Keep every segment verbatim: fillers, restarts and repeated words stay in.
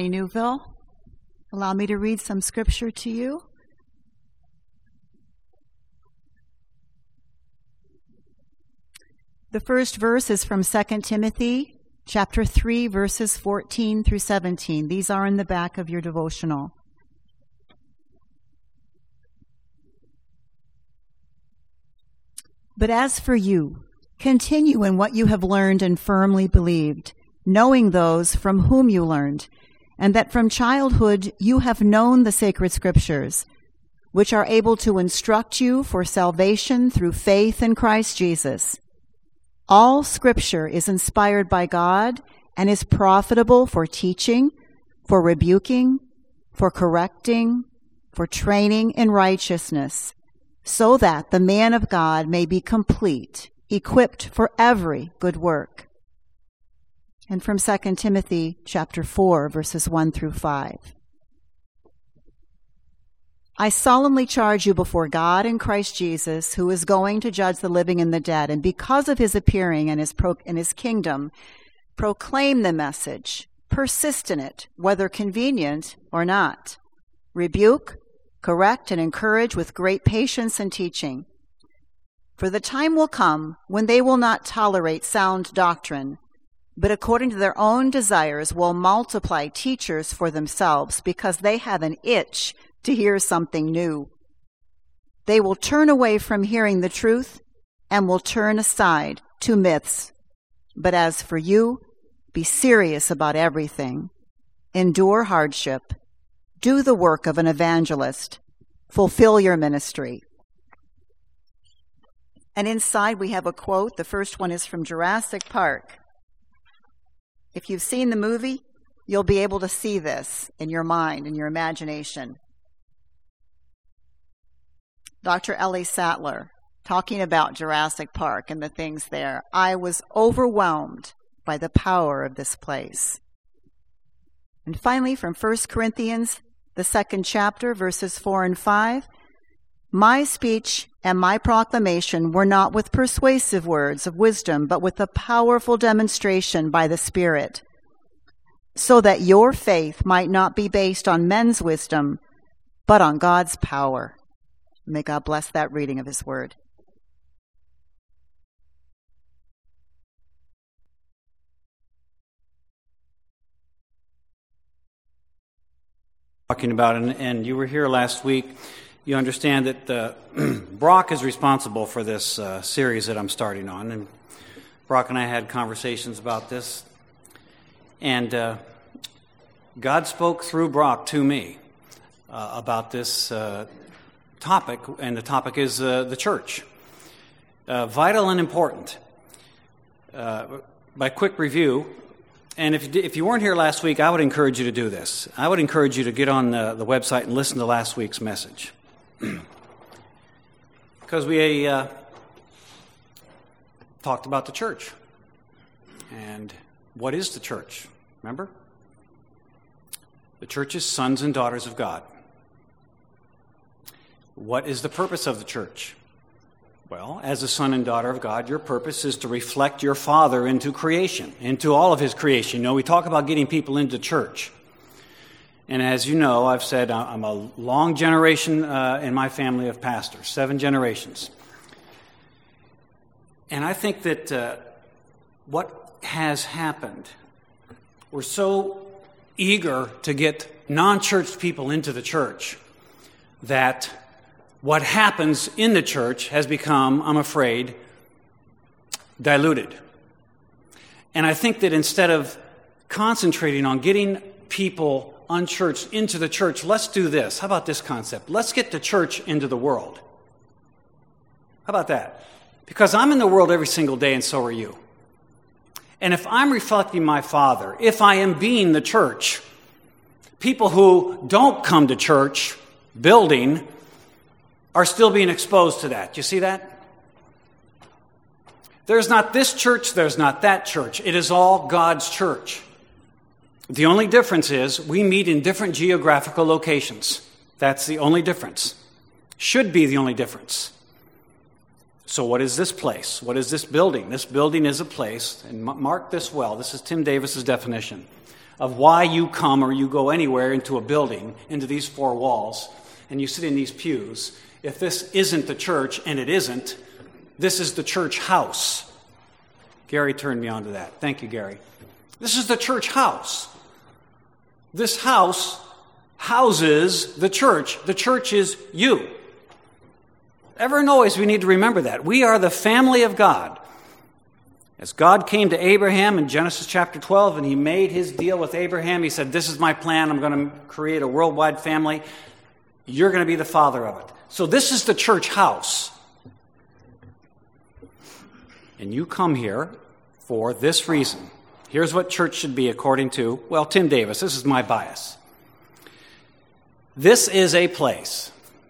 Newville. Allow me to read some scripture to you. The first verse is from Second Timothy, chapter three, verses fourteen through seventeen. These are in the back of your devotional. But as for you, continue in what you have learned and firmly believed, knowing those from whom you learned, and that from childhood you have known the sacred scriptures, which are able to instruct you for salvation through faith in Christ Jesus. All scripture is inspired by God and is profitable for teaching, for rebuking, for correcting, for training in righteousness, so that the man of God may be complete, equipped for every good work. And from Second Timothy chapter four, verses one through five. I solemnly charge you before God and Christ Jesus, who is going to judge the living and the dead, and because of his appearing and his, pro- and his kingdom, proclaim the message, persist in it, whether convenient or not. Rebuke, correct, and encourage with great patience and teaching. For the time will come when they will not tolerate sound doctrine, but according to their own desires will multiply teachers for themselves, because they have an itch to hear something new. They will turn away from hearing the truth and will turn aside to myths. But as for you, be serious about everything. Endure hardship. Do the work of an evangelist. Fulfill your ministry. And inside we have a quote. The first one is from Jurassic Park. If you've seen the movie, you'll be able to see this in your mind, in your imagination. Doctor Ellie Sattler, talking about Jurassic Park and the things there. I was overwhelmed by the power of this place. And finally, from First Corinthians, the second chapter, verses four and five, my speech and my proclamation were not with persuasive words of wisdom, but with a powerful demonstration by the Spirit, so that your faith might not be based on men's wisdom, but on God's power. May God bless that reading of his word. Talking about, and, and you were here last week, you understand that uh, Brock is responsible for this uh, series that I'm starting on, and Brock and I had conversations about this, and uh, God spoke through Brock to me uh, about this uh, topic, and the topic is uh, the church. Uh, vital and important. Uh, by quick review, and if you, if you weren't here last week, I would encourage you to do this. I would encourage you to get on the, the website and listen to last week's message. Because we uh, talked about the church. And what is the church? Remember? The church is sons and daughters of God. What is the purpose of the church? Well, as a son and daughter of God, your purpose is to reflect your Father into creation, into all of his creation. You know, we talk about getting people into church. And as you know, I've said I'm a long generation uh, in my family of pastors, seven generations. And I think that uh, what has happened, we're so eager to get non-church people into the church that what happens in the church has become, I'm afraid, diluted. And I think that instead of concentrating on getting people unchurched into the church, let's do this. How about this concept? Let's get the church into the world. How about that? Because I'm in the world every single day, and so are you. And if I'm reflecting my Father, if I am being the church, people who don't come to church building are still being exposed to that. Do you see that? There's not this church, there's not that church. It is all God's church. The only difference is we meet in different geographical locations. That's the only difference. Should be the only difference. So what is this place? What is this building? This building is a place, and mark this well, this is Tim Davis's definition. of why you come or you go anywhere into a building, into these four walls, and you sit in these pews. If this isn't the church, and it isn't, this is the church house. Gary turned me on to that. Thank you, Gary. This is the church house. This house houses the church. The church is you. Ever and always we need to remember that. We are the family of God. As God came to Abraham in Genesis chapter twelve and he made his deal with Abraham, he said, this is my plan. I'm going to create a worldwide family. You're going to be the father of it. So this is the church house. And you come here for this reason. Here's what church should be according to, well, Tim Davis. This is my bias. This is a place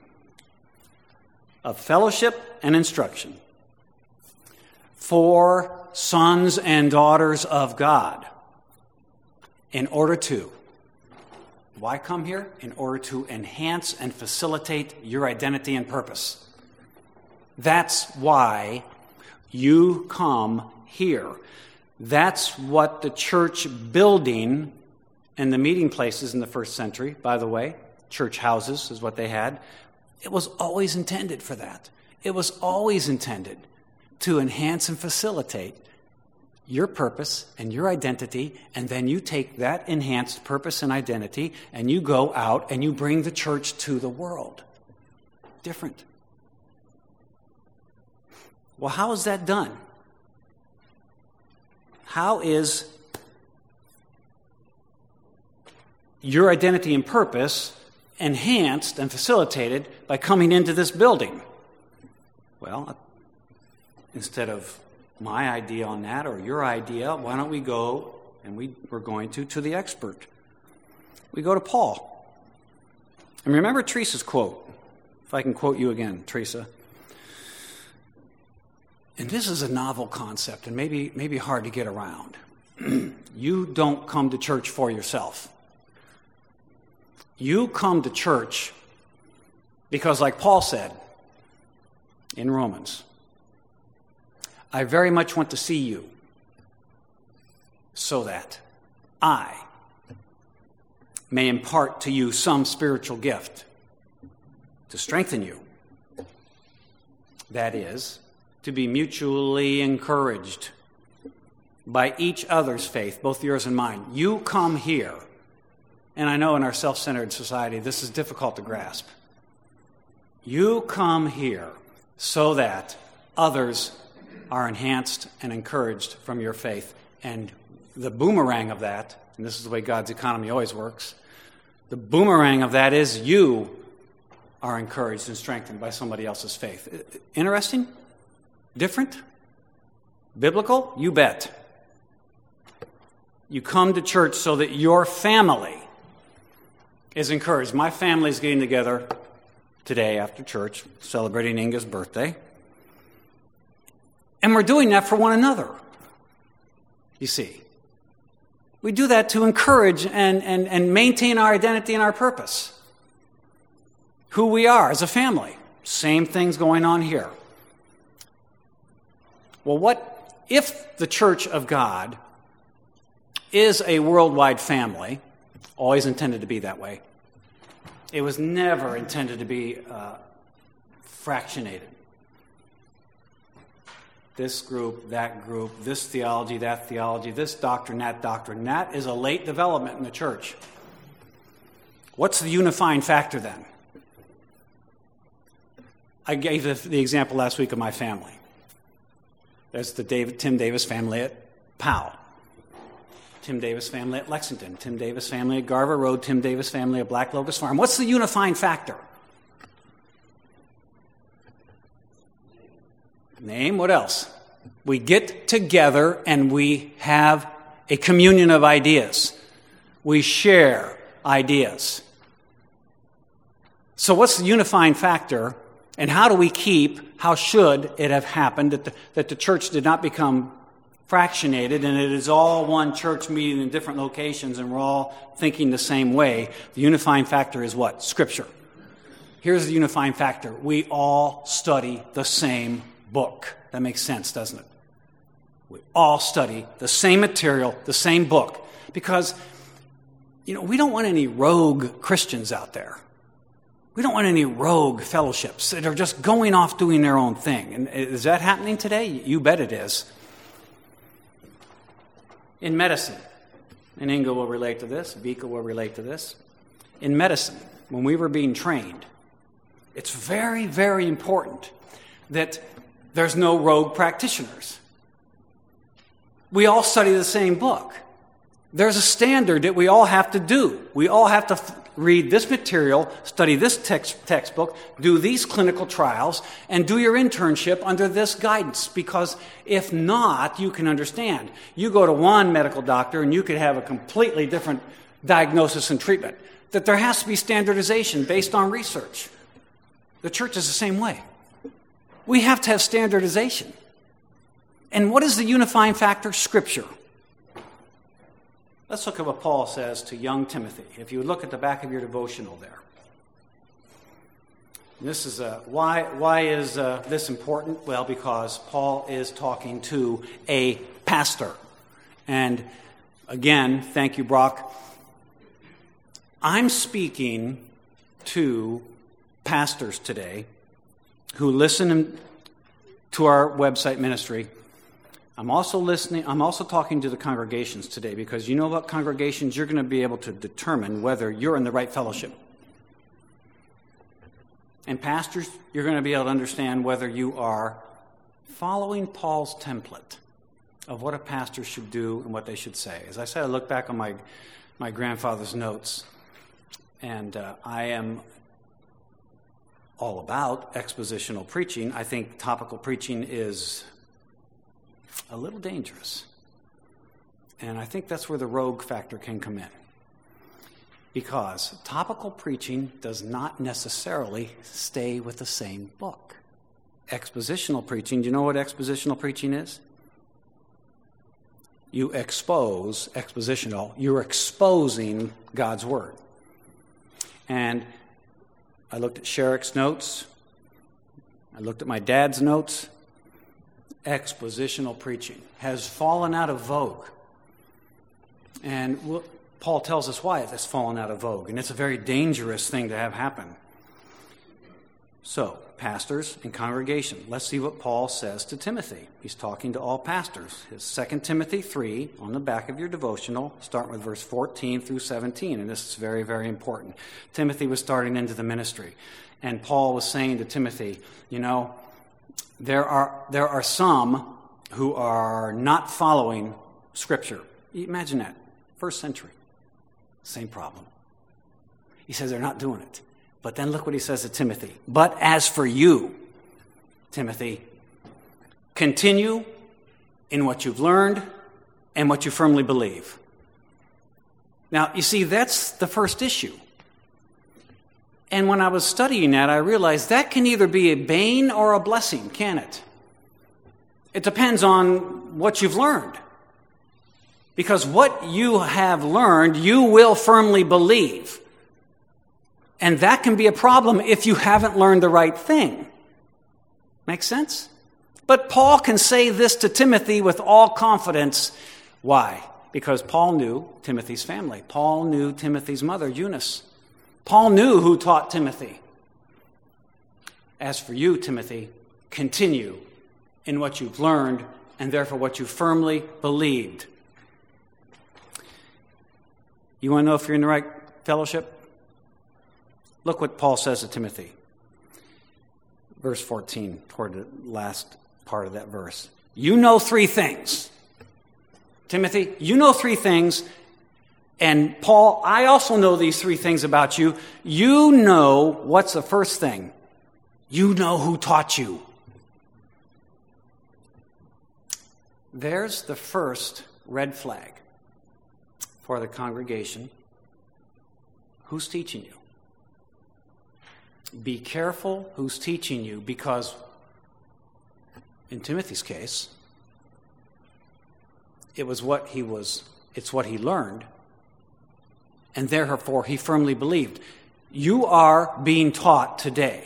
of fellowship and instruction for sons and daughters of God in order to, why come here? In order to enhance and facilitate your identity and purpose. That's why you come here. That's what the church building and the meeting places in the first century, by the way, church houses is what they had. It was always intended for that. It was always intended to enhance and facilitate your purpose and your identity, and then you take that enhanced purpose and identity and you go out and you bring the church to the world. Different. Well, how is that done? How is your identity and purpose enhanced and facilitated by coming into this building? Well, instead of my idea on that or your idea, why don't we go, and we, we're going to, to the expert. We go to Paul. And remember Teresa's quote, if I can quote you again, Teresa. And this is a novel concept and maybe, maybe hard to get around. You don't come to church for yourself. You come to church because, like Paul said in Romans, I very much want to see you so that I may impart to you some spiritual gift to strengthen you. That is, to be mutually encouraged by each other's faith, both yours and mine. You come here, and I know in our self-centered society this is difficult to grasp. You come here so that others are enhanced and encouraged from your faith. And the boomerang of that, and this is the way God's economy always works, the boomerang of that is you are encouraged and strengthened by somebody else's faith. Interesting? Different? Biblical? You bet. You come to church so that your family is encouraged. My family is getting together today after church, celebrating Inga's birthday. And we're doing that for one another, you see. We do that to encourage and, and, and maintain our identity and our purpose. Who we are as a family. Same things going on here. Well, what if the Church of God is a worldwide family, always intended to be that way? It was never intended to be uh, fractionated. This group, that group, this theology, that theology, this doctrine, that doctrine. That is a late development in the church. What's the unifying factor then? I gave the, the example last week of my family. There's the David, Tim Davis family at Powell. Tim Davis family at Lexington. Tim Davis family at Garver Road. Tim Davis family at Black Locust Farm. What's the unifying factor? Name, what else? We get together and we have a communion of ideas. We share ideas. So what's the unifying factor, and how do we keep, how should it have happened that the, that the church did not become fractionated and it is all one church meeting in different locations and we're all thinking the same way? The unifying factor is what? Scripture. Here's the unifying factor. We all study the same book. That makes sense, doesn't it? We all study the same material, the same book. Because you know, we don't want any rogue Christians out there. We don't want any rogue fellowships that are just going off doing their own thing. And is that happening today? You bet it is. In medicine, and Inga will relate to this, Vika will relate to this. In medicine, when we were being trained, it's very, very important that there's no rogue practitioners. We all study the same book. There's a standard that we all have to do. We all have to f- read this material, study this text, textbook, do these clinical trials, and do your internship under this guidance. Because if not, you can understand. You go to one medical doctor and you could have a completely different diagnosis and treatment. That there has to be standardization based on research. The church is the same way. We have to have standardization. And what is the unifying factor? Scripture. Let's look at what Paul says to young Timothy. If you look at the back of your devotional there. And this is a, why, why is uh, this important? Well, because Paul is talking to a pastor. And again, thank you, Brock. I'm speaking to pastors today who listen to our website ministry. I'm also listening, I'm also talking to the congregations today, because you know what, congregations, you're going to be able to determine whether you're in the right fellowship. And pastors, you're going to be able to understand whether you are following Paul's template of what a pastor should do and what they should say. As I said, I look back on my, my grandfather's notes, and uh, I am all about expositional preaching. I think topical preaching is a little dangerous. And I think that's where the rogue factor can come in. Because topical preaching does not necessarily stay with the same book. Expositional preaching, do you know what expositional preaching is? You expose, expositional, you're exposing God's Word. And I looked at Sherrick's notes. I looked at my dad's notes. Expositional preaching has fallen out of vogue. And Paul tells us why it's fallen out of vogue. And it's a very dangerous thing to have happen. So, pastors and congregation, let's see what Paul says to Timothy. He's talking to all pastors. His Second Timothy three, on the back of your devotional, start with verse fourteen through seventeen. And this is very, very important. Timothy was starting into the ministry. And Paul was saying to Timothy, you know, There are there are some who are not following Scripture. Imagine that. First century. Same problem. He says they're not doing it. But then look what he says to Timothy. But as for you, Timothy, continue in what you've learned and what you firmly believe. Now, you see, that's the first issue. And when I was studying that, I realized that can either be a bane or a blessing, can it? It depends on what you've learned. Because what you have learned, you will firmly believe. And that can be a problem if you haven't learned the right thing. Make sense? But Paul can say this to Timothy with all confidence. Why? Because Paul knew Timothy's family. Paul knew Timothy's mother, Eunice. Paul knew who taught Timothy. As for you, Timothy, continue in what you've learned and therefore what you firmly believed. You want to know if you're in the right fellowship? Look what Paul says to Timothy. Verse fourteen, toward the last part of that verse. You know three things. Timothy, you know three things. And Paul, I also know these three things about you. You know what's the first thing? You know who taught you. There's the first red flag for the congregation. Who's teaching you? Be careful who's teaching you, because in Timothy's case, it was what he was, it's what he learned. And therefore, he firmly believed. You are being taught today.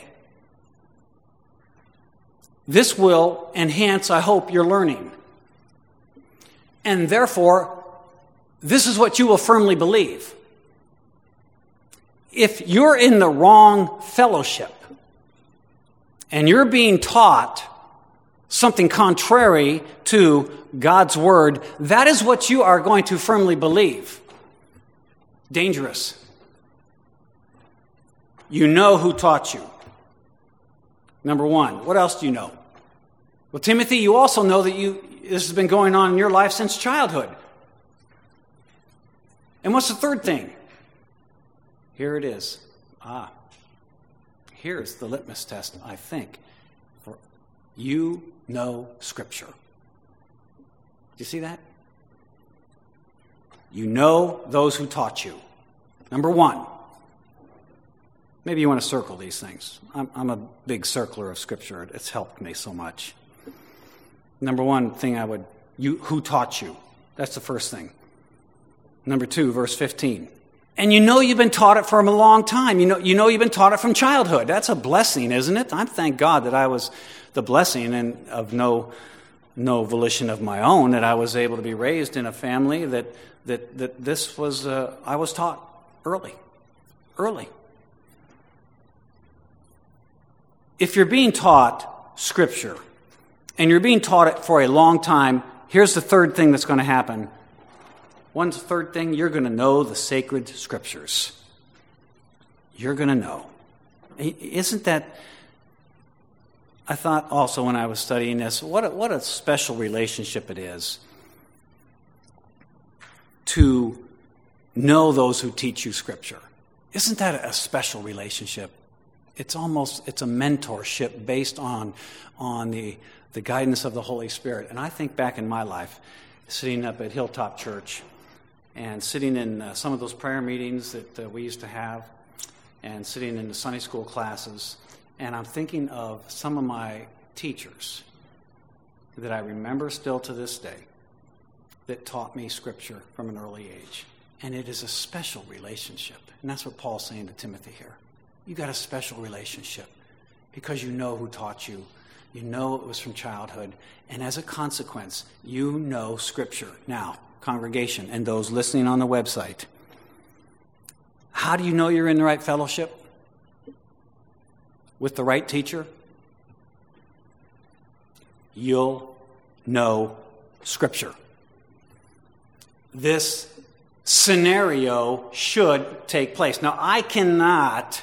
This will enhance, I hope, your learning. And therefore, this is what you will firmly believe. if you're in the wrong fellowship and you're being taught something contrary to God's word, that is what you are going to firmly believe. Dangerous. You know who taught you. Number one. What else do you know? Well, Timothy, you also know that you this has been going on in your life since childhood. And what's the third thing? Here it is. Ah, here's the litmus test, I think. For you know Scripture. Do you see that? You know those who taught you. Number one. Maybe you want to circle these things. I'm, I'm a big circler of Scripture. It's helped me so much. Number one thing I would, you who taught you? That's the first thing. Number two, verse fifteen. And you know you've been taught it for a long time. You know, you know you've been taught it from childhood. That's a blessing, isn't it? I thank God that I was the blessing and of no no volition of my own, that I was able to be raised in a family that that that this was uh, I was taught early, early. If you're being taught Scripture and you're being taught it for a long time, here's the third thing that's going to happen. One third thing, you're going to know the sacred Scriptures. You're going to know. Isn't that, I thought also when I was studying this, what a, what a special relationship it is to know those who teach you Scripture. Isn't that a special relationship? It's almost, it's a mentorship based on, on the, the guidance of the Holy Spirit. And I think back in my life, sitting up at Hilltop Church and sitting in uh, some of those prayer meetings that uh, we used to have and sitting in the Sunday school classes, and I'm thinking of some of my teachers that I remember still to this day that taught me Scripture from an early age. And it is a special relationship. And that's what Paul's saying to Timothy here. You got a special relationship because you know who taught you. You know it was from childhood. And as a consequence, you know Scripture. Now, congregation and those listening on the website, how do you know you're in the right fellowship? With the right teacher? You'll know Scripture. This scenario should take place. Now, I cannot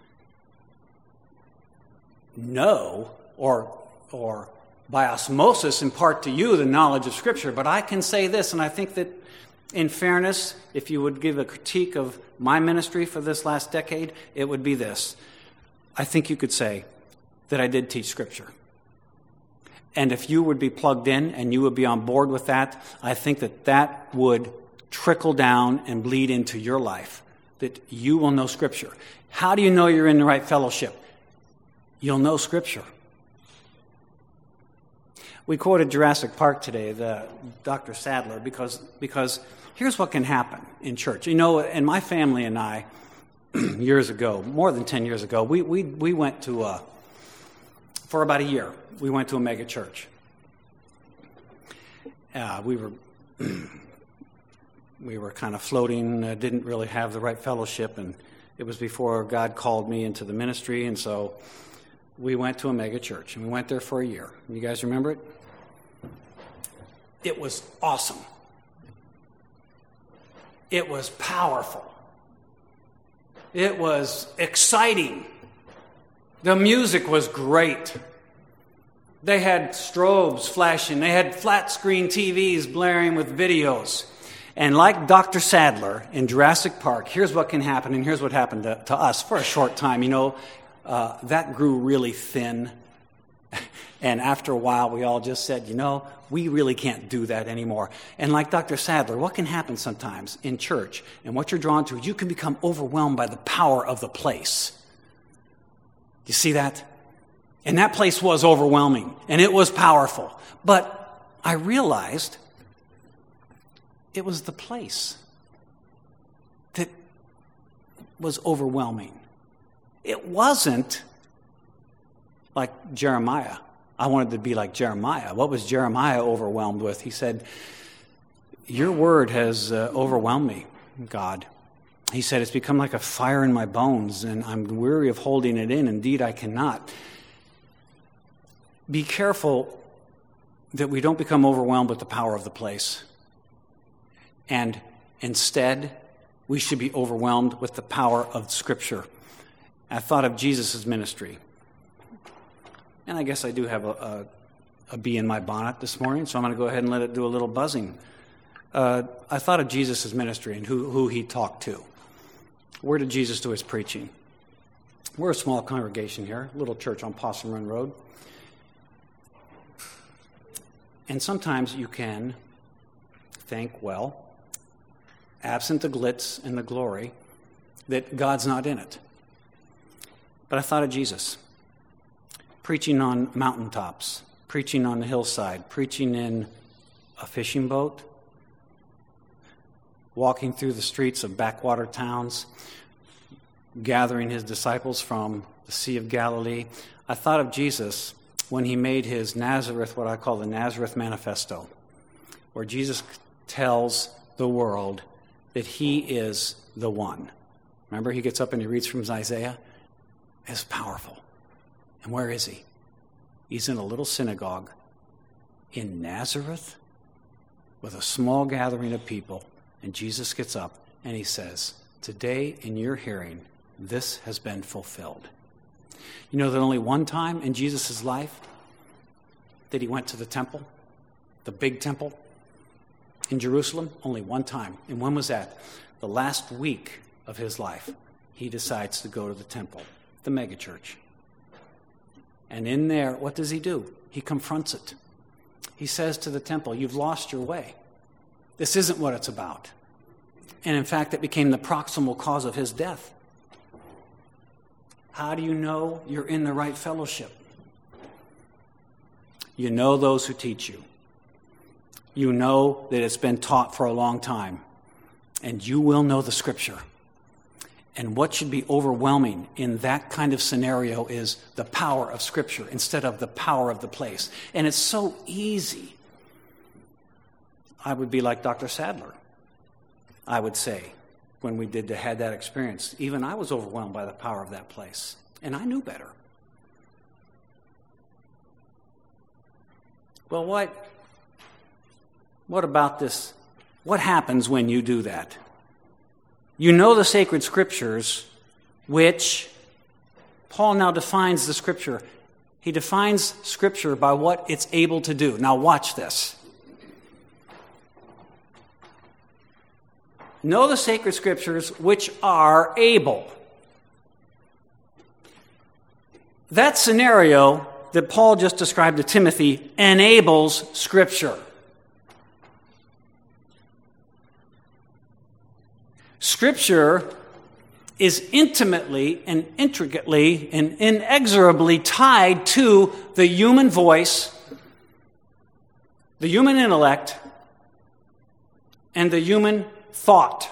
know or or by osmosis impart to you the knowledge of Scripture, but I can say this, and I think that in fairness, if you would give a critique of my ministry for this last decade, it would be this. I think you could say that I did teach Scripture. And if you would be plugged in and you would be on board with that, I think that that would trickle down and bleed into your life, that you will know Scripture. How do you know you're in the right fellowship? You'll know Scripture. We quoted Jurassic Park today, the Doctor Sadler, because because here's what can happen in church. You know, and my family and I, years ago, more than ten years ago, we we we went to a, for about a year, we went to a mega church. Uh, we were we were kind of floating, uh, didn't really have the right fellowship, and it was before God called me into the ministry, and so we went to a mega church, and we went there for a year. You guys remember it? It was awesome. It was powerful. It was exciting. The music was great. They had strobes flashing. They had flat screen T Vs blaring with videos. And like Doctor Sadler in Jurassic Park, here's what can happen, and here's what happened to, to us for a short time. You know, uh, that grew really thin. And after a while, we all just said, you know, we really can't do that anymore. And like Doctor Sadler, what can happen sometimes in church, and what you're drawn to, you can become overwhelmed by the power of the place. You see that? And that place was overwhelming, and it was powerful. But I realized it was the place that was overwhelming. It wasn't like Jeremiah. I wanted to be like Jeremiah. What was Jeremiah overwhelmed with? He said, your word has uh, overwhelmed me, God. He said, it's become like a fire in my bones, and I'm weary of holding it in. Indeed, I cannot. Be careful that we don't become overwhelmed with the power of the place. And instead, we should be overwhelmed with the power of Scripture. I thought of Jesus' ministry. And I guess I do have a, a, a bee in my bonnet this morning, so I'm going to go ahead and let it do a little buzzing. Uh, I thought of Jesus' ministry and who, who he talked to. Where did Jesus do his preaching? We're a small congregation here, a little church on Possum Run Road. And sometimes you can think, well, absent the glitz and the glory, that God's not in it. But I thought of Jesus, preaching on mountaintops, preaching on the hillside, preaching in a fishing boat, walking through the streets of backwater towns, gathering his disciples from the Sea of Galilee. I thought of Jesus when he made his Nazareth, what I call the Nazareth Manifesto, where Jesus tells the world that he is the one. Remember, he gets up and he reads from Isaiah? It's powerful. And where is he? He's in a little synagogue in Nazareth with a small gathering of people. And Jesus gets up and he says, today in your hearing, this has been fulfilled. You know that only one time in Jesus' life that he went to the temple, the big temple in Jerusalem? Only one time. And when was that? The last week of his life, he decides to go to the temple, the megachurch. And in there, what does he do? He confronts it. He says to the temple, you've lost your way. This isn't what it's about. And in fact, it became the proximal cause of his death. How do you know you're in the right fellowship? You know those who teach you. You know that it's been taught for a long time. And you will know the Scripture. And what should be overwhelming in that kind of scenario is the power of Scripture instead of the power of the place. And it's so easy. I would be like Doctor Sadler, I would say, when we did had that experience. Even I was overwhelmed by the power of that place. And I knew better. Well, what, what about this? What happens when you do that? You know the sacred Scriptures, which Paul now defines the Scripture. He defines Scripture by what it's able to do. Now watch this. Know the sacred Scriptures which are able. That scenario that Paul just described to Timothy enables Scripture. Scripture is intimately and intricately and inexorably tied to the human voice, the human intellect, and the human thought.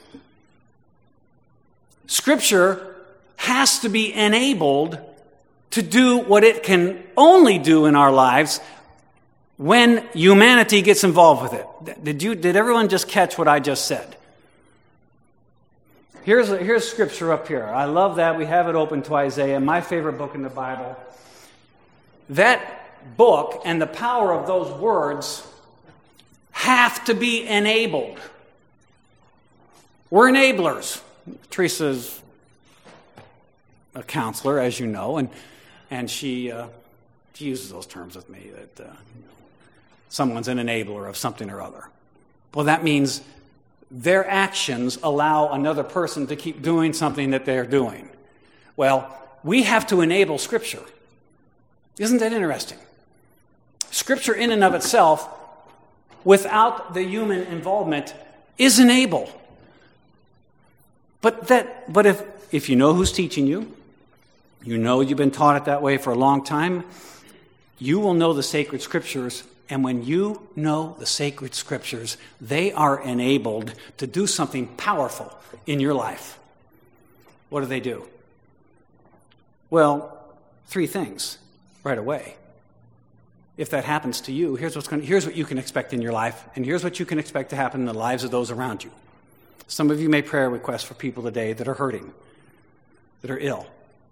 Scripture has to be enabled to do what it can only do in our lives when humanity gets involved with it. Did you? Did everyone just catch what I just said? Here's, here's Scripture up here. I love that. We have it open to Isaiah, my favorite book in the Bible. That book and the power of those words have to be enabled. We're enablers. Teresa's a counselor, as you know, and and she uh, she uses those terms with me, that uh, someone's an enabler of something or other. Well, that means their actions allow another person to keep doing something that they're doing. Well, we have to enable Scripture. Isn't that interesting? Scripture in and of itself, without the human involvement, isn't able. But that, but if, if you know who's teaching you, you know you've been taught it that way for a long time, you will know the sacred Scriptures. And when you know the sacred Scriptures, they are enabled to do something powerful in your life. What do they do? Well, three things right away. If that happens to you, here's what's going to, here's what you can expect in your life, and here's what you can expect to happen in the lives of those around you. Some of you made prayer requests for people today that are hurting, that are ill.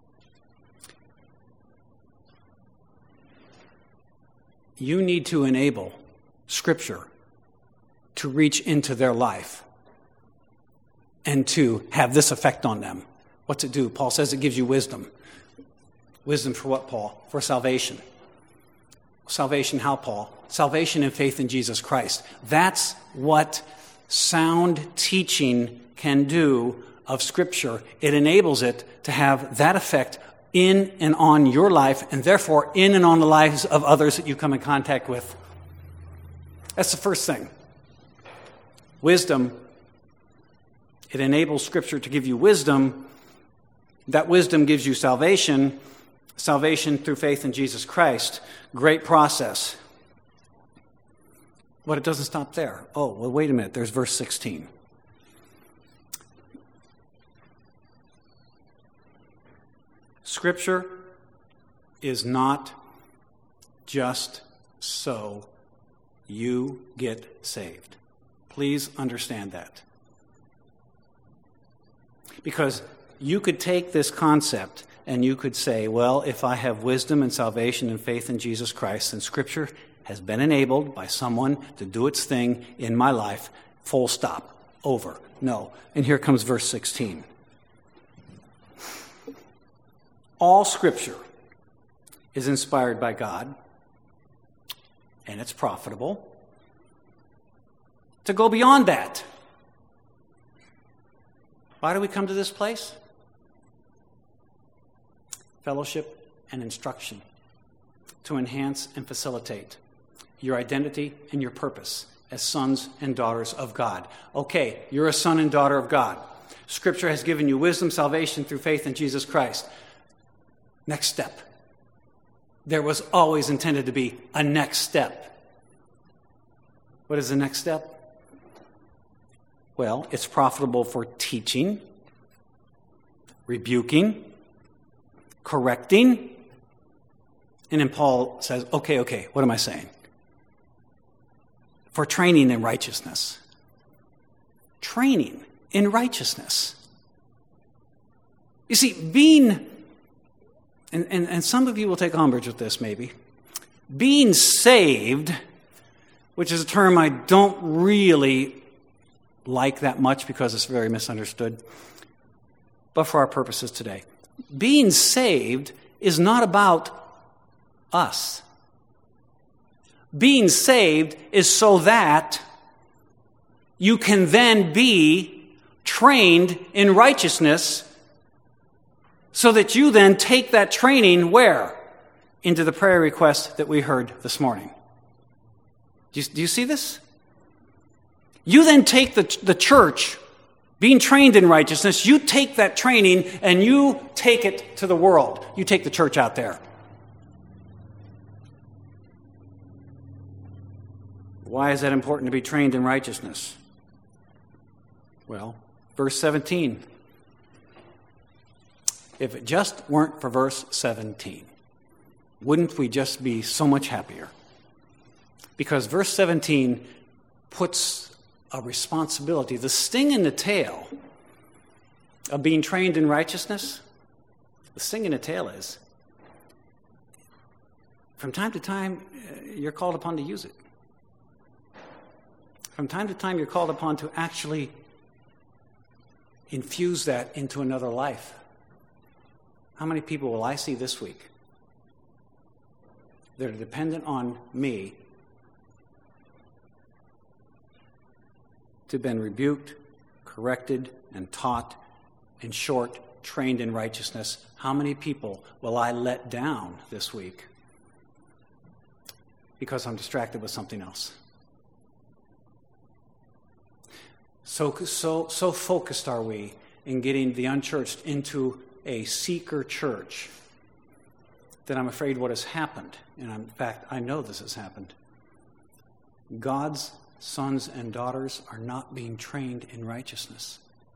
You need to enable Scripture to reach into their life and to have this effect on them. What's it do? Paul says it gives you wisdom. Wisdom for what, Paul? For salvation. Salvation how, Paul? Salvation and faith in Jesus Christ. That's what sound teaching can do of Scripture. It enables it to have that effect in and on your life, and therefore in and on the lives of others that you come in contact with. That's the first thing. Wisdom. It enables Scripture to give you wisdom. That wisdom gives you salvation. Salvation through faith in Jesus Christ. Great process. But it doesn't stop there. Oh, well, wait a minute. There's verse sixteen. Scripture is not just so you get saved. Please understand that. Because you could take this concept and you could say, well, if I have wisdom and salvation and faith in Jesus Christ, then Scripture has been enabled by someone to do its thing in my life, full stop, over. No. And here comes verse sixteen. All Scripture is inspired by God, and it's profitable. To go beyond that, why do we come to this place? Fellowship and instruction to enhance and facilitate your identity and your purpose as sons and daughters of God. Okay, you're a son and daughter of God. Scripture has given you wisdom, salvation through faith in Jesus Christ. Next step. There was always intended to be a next step. What is the next step? Well, it's profitable for teaching, rebuking, correcting. And then Paul says, okay, okay, what am I saying? For training in righteousness. Training in righteousness. You see, being, and, and, and some of you will take umbrage with this maybe, being saved, which is a term I don't really like that much because it's very misunderstood, but for our purposes today. Being saved is not about us. Being saved is so that you can then be trained in righteousness so that you then take that training where? Into the prayer request that we heard this morning. Do you, do you see this? You then take the, the church, being trained in righteousness, you take that training and you take it to the world. You take the church out there. Why is that important to be trained in righteousness? Well, verse seventeen. If it just weren't for verse seventeen, wouldn't we just be so much happier? Because verse seventeen puts a responsibility, the sting in the tail of being trained in righteousness. The sting in the tail is, from time to time, you're called upon to use it. From time to time, you're called upon to actually infuse that into another life. How many people will I see this week that are dependent on me to have been rebuked, corrected, and taught, in short, trained in righteousness? How many people will I let down this week because I'm distracted with something else? So, so, so focused are we in getting the unchurched into a seeker church that I'm afraid what has happened, and in fact, I know this has happened, God's sons and daughters are not being trained in righteousness.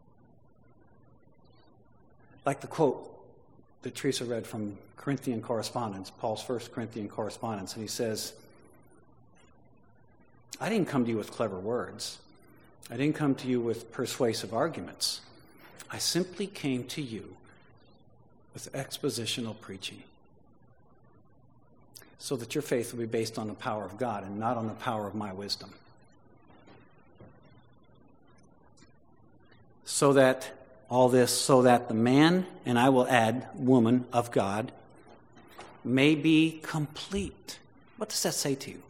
Like the quote that Teresa read from Corinthian correspondence, Paul's first Corinthian correspondence, and he says, I didn't come to you with clever words. I didn't come to you with persuasive arguments. I simply came to you with expositional preaching, so that your faith will be based on the power of God and not on the power of my wisdom. So that, all this, so that the man, and I will add woman of God, may be complete. What does that say to you?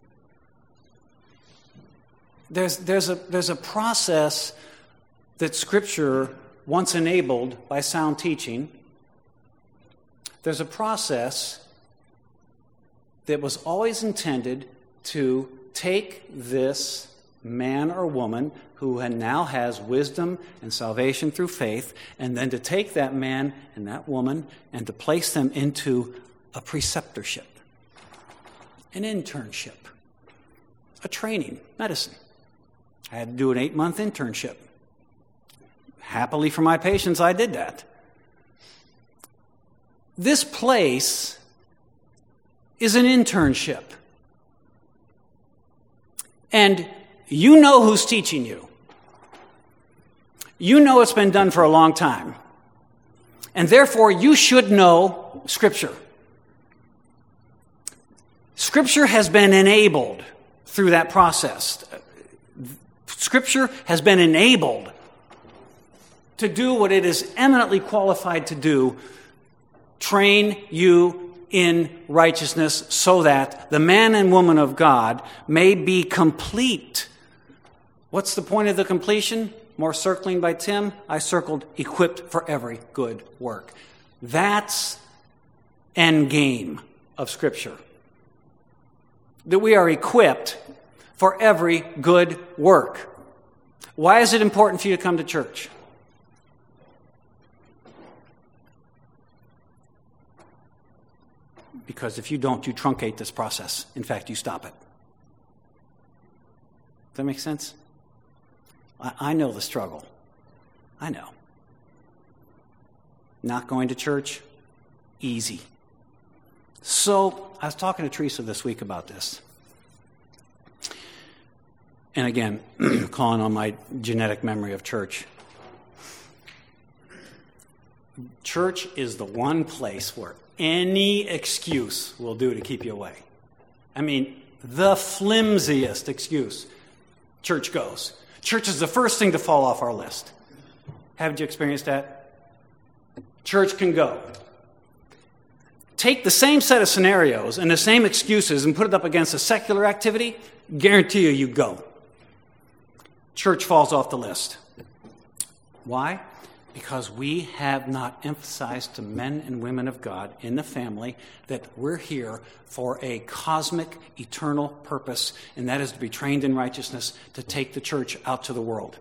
There's, there's, a, there's a process that Scripture, once enabled by sound teaching, there's a process that was always intended to take this man or woman who now has wisdom and salvation through faith, and then to take that man and that woman and to place them into a preceptorship, an internship, a training, medicine. I had to do an eight-month internship. Happily for my patients, I did that. This place is an internship. And you know who's teaching you. You know it's been done for a long time. And therefore, you should know Scripture. Scripture has been enabled through that process. Scripture has been enabled to do what it is eminently qualified to do, train you in righteousness so that the man and woman of God may be complete. What's the point of the completion? More circling by Tim. I circled equipped for every good work. That's end game of Scripture. That we are equipped for every good work. Why is it important for you to come to church? Because if you don't, you truncate this process. In fact, you stop it. Does that make sense? I, I know the struggle. I know. Not going to church? Easy. So, I was talking to Teresa this week about this. And again, calling on my genetic memory of church. Church is the one place where any excuse will do to keep you away. I mean, the flimsiest excuse. Church goes. Church is the first thing to fall off our list. Haven't you experienced that? Church can go. Take the same set of scenarios and the same excuses and put it up against a secular activity, guarantee you, you go. Church falls off the list. Why? Because we have not emphasized to men and women of God in the family that we're here for a cosmic, eternal purpose, and that is to be trained in righteousness, to take the church out to the world.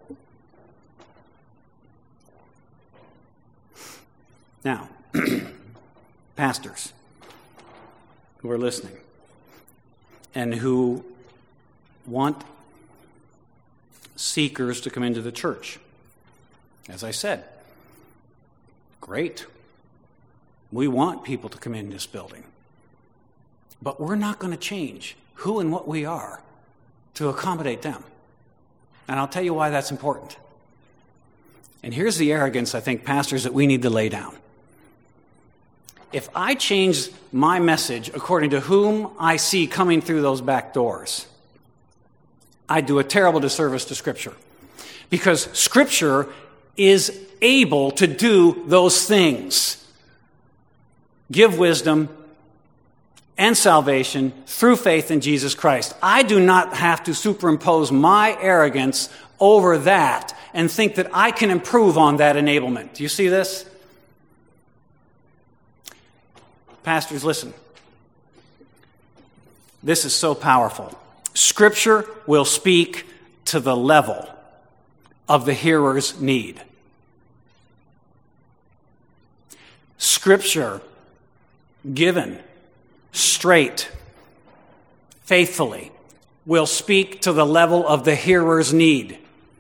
Now, pastors who are listening and who want seekers to come into the church, as I said, great. We want people to come in this building. But we're not going to change who and what we are to accommodate them. And I'll tell you why that's important. And here's the arrogance, I think, pastors, that we need to lay down. If I change my message according to whom I see coming through those back doors, I do a terrible disservice to Scripture. Because Scripture is able to do those things. Give wisdom and salvation through faith in Jesus Christ. I do not have to superimpose my arrogance over that and think that I can improve on that enablement. Do you see this? Pastors, listen. This is so powerful. Scripture will speak to the level of the hearer's need. Scripture, given straight, faithfully, will speak to the level of the hearer's need.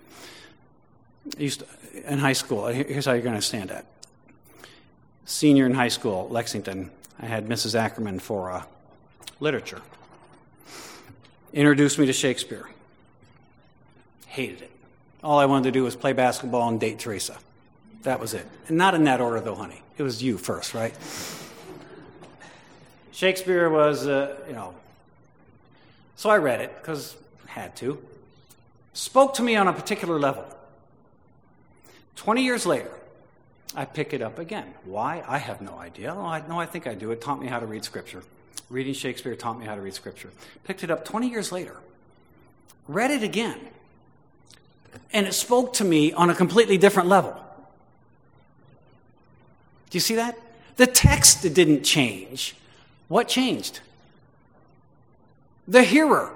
I used to, in high school, here's how you're going to stand at. Senior in high school, Lexington, I had Missus Ackerman for uh, literature. Introduced me to Shakespeare. Hated it. All I wanted to do was play basketball and date Teresa. That was it. And not in that order, though, honey. It was you first, right? Shakespeare was, uh, you know... So I read it, because I had to. Spoke to me on a particular level. Twenty years later, I pick it up again. Why? I have no idea. Oh, I, no, I think I do. It taught me how to read Scripture. Reading Shakespeare taught me how to read Scripture. Picked it up twenty years later. Read it again. And it spoke to me on a completely different level. Do you see that? The text didn't change. What changed? The hearer.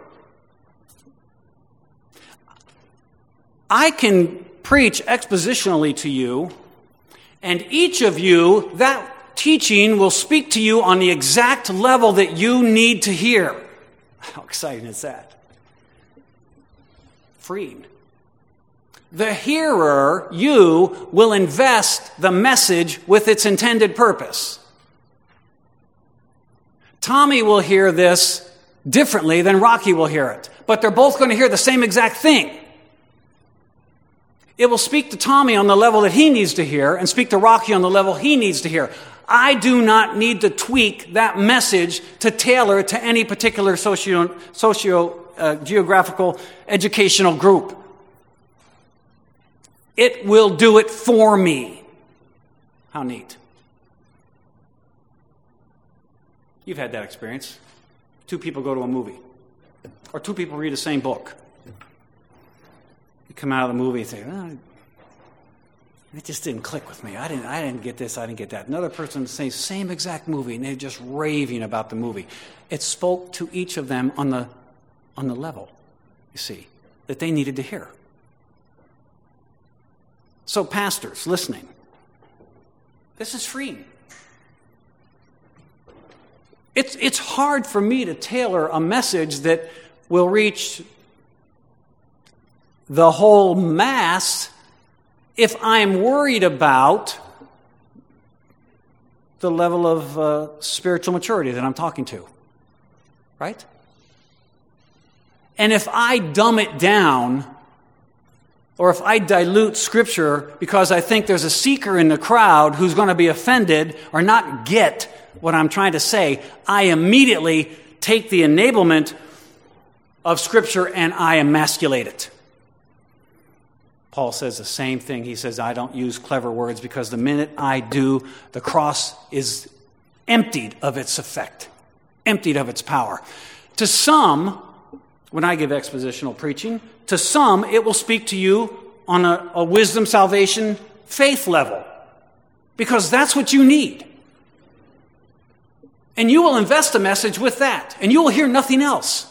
I can preach expositionally to you, and each of you, that teaching will speak to you on the exact level that you need to hear. How exciting is that? Freeing. The hearer, you, will invest the message with its intended purpose. Tommy will hear this differently than Rocky will hear it, but they're both going to hear the same exact thing. It will speak to Tommy on the level that he needs to hear and speak to Rocky on the level he needs to hear. I do not need to tweak that message to tailor it to any particular socio, socio uh, geographical educational group. It will do it for me. How neat. You've had that experience. Two people go to a movie, or two people read the same book. You come out of the movie and say, oh, it just didn't click with me. I didn't, I didn't get this, I didn't get that. Another person saying same exact movie, and they're just raving about the movie. It spoke to each of them on the, on the level, you see, that they needed to hear. So pastors, listening, this is freeing. It's, it's hard for me to tailor a message that will reach the whole mass if I'm worried about the level of uh, spiritual maturity that I'm talking to. Right? And if I dumb it down, or if I dilute Scripture because I think there's a seeker in the crowd who's going to be offended or not get what I'm trying to say, I immediately take the enablement of Scripture and I emasculate it. Paul says the same thing. He says, I don't use clever words because the minute I do, the cross is emptied of its effect, emptied of its power. To some, when I give expositional preaching, to some, it will speak to you on a, a wisdom, salvation, faith level. Because that's what you need. And you will invest a message with that. And you will hear nothing else.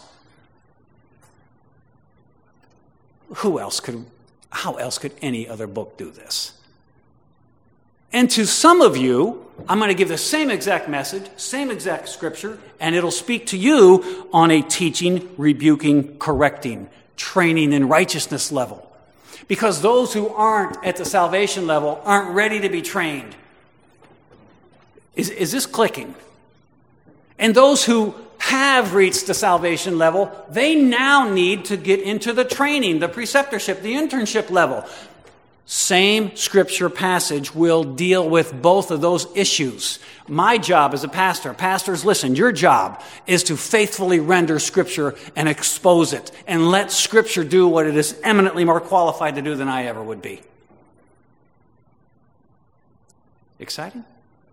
Who else could, how else could any other book do this? And to some of you, I'm going to give the same exact message, same exact Scripture, and it'll speak to you on a teaching, rebuking, correcting, training in righteousness level. Because those who aren't at the salvation level aren't ready to be trained. Is, is this clicking? And those who have reached the salvation level, they now need to get into the training, the preceptorship, the internship level. Same Scripture passage will deal with both of those issues. My job as a pastor, pastors, listen, your job is to faithfully render Scripture and expose it and let Scripture do what it is eminently more qualified to do than I ever would be. Exciting?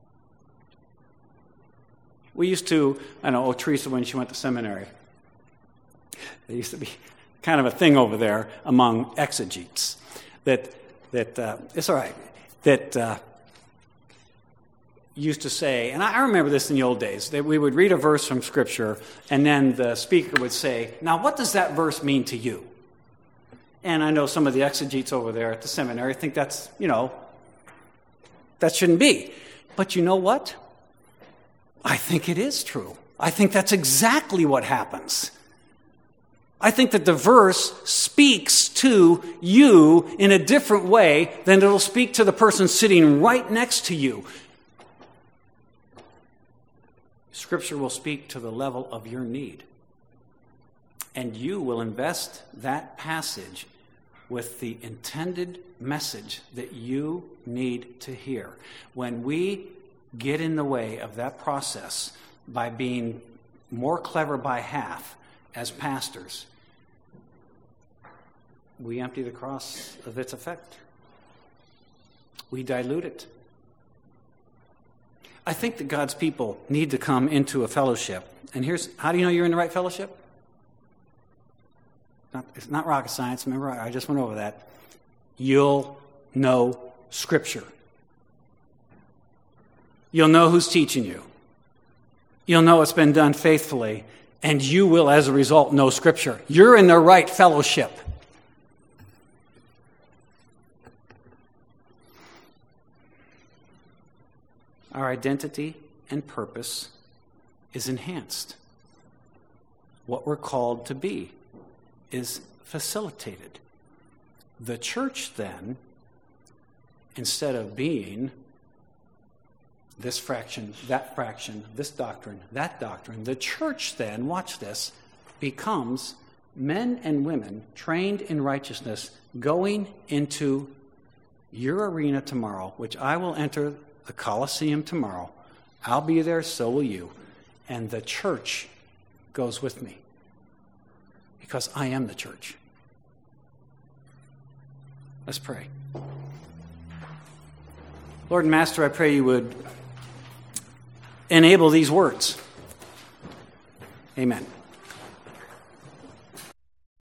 We used to, I know, oh, Teresa, when she went to seminary, there used to be kind of a thing over there among exegetes that that uh, it's all right, that uh, used to say, and I remember this in the old days, that we would read a verse from Scripture, and then the speaker would say, now what does that verse mean to you? And I know some of the exegetes over there at the seminary think that's, you know, that shouldn't be. But you know what? I think it is true. I think that's exactly what happens. I think that the verse speaks to you in a different way than it'll speak to the person sitting right next to you. Scripture will speak to the level of your need. And you will invest that passage with the intended message that you need to hear. When we get in the way of that process by being more clever by half as pastors, we empty the cross of its effect. We dilute it. I think that God's people need to come into a fellowship. And here's, how do you know you're in the right fellowship? Not, it's not rocket science. Remember, I just went over that. You'll know Scripture. You'll know who's teaching you. You'll know it's been done faithfully. And you will, as a result, know Scripture. You're in the right fellowship. Our identity and purpose is enhanced. What we're called to be is facilitated. The church then, instead of being this fraction, that fraction, this doctrine, that doctrine, the church then, watch this, becomes men and women trained in righteousness going into your arena tomorrow, which I will enter the Colosseum tomorrow. I'll be there, so will you. And the church goes with me. Because I am the church. Let's pray. Lord and Master, I pray you would enable these words. Amen.